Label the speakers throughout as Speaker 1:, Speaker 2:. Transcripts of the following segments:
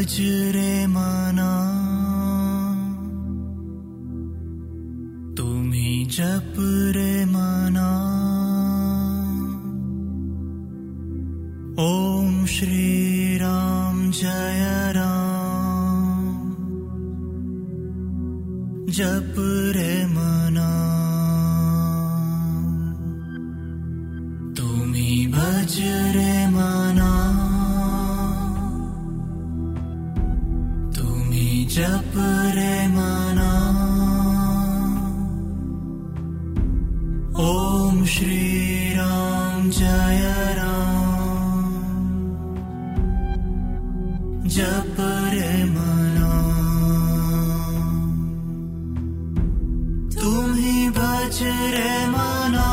Speaker 1: भज रे मना, तुम्ही जप रे मना। ओम श्री राम जय राम, जप रे मना। तुम्ही भज रे मना, तुम्ही जप रे मना। ओम श्री राम जय राम, जप रे मना। तुम्ही भज रे मना,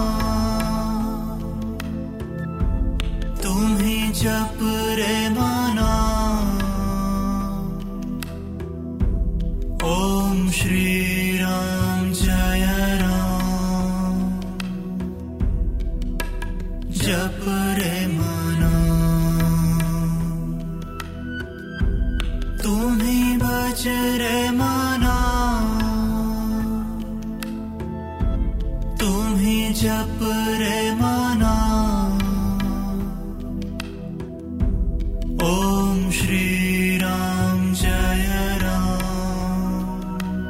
Speaker 1: तुम्ही जप रे मना। ओम श्री राम जय राम, जप रे मना। तुम्ही भज रे मना, तुम्ही जप रे मना। ओम श्री राम जय राम,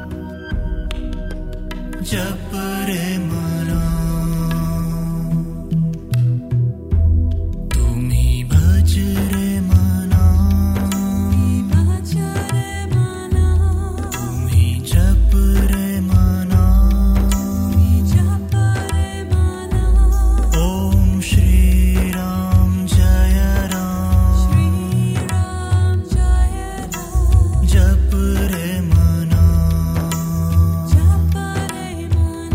Speaker 1: जप रे मना। तुम्ही भज रे मना, तुम्ही जप रे मना। ओम श्री राम जय राम, जप रे मना।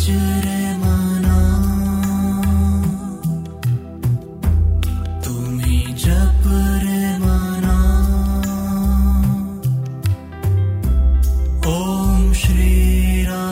Speaker 1: रे मना तुम्ही जप रे मना ओम श्री राम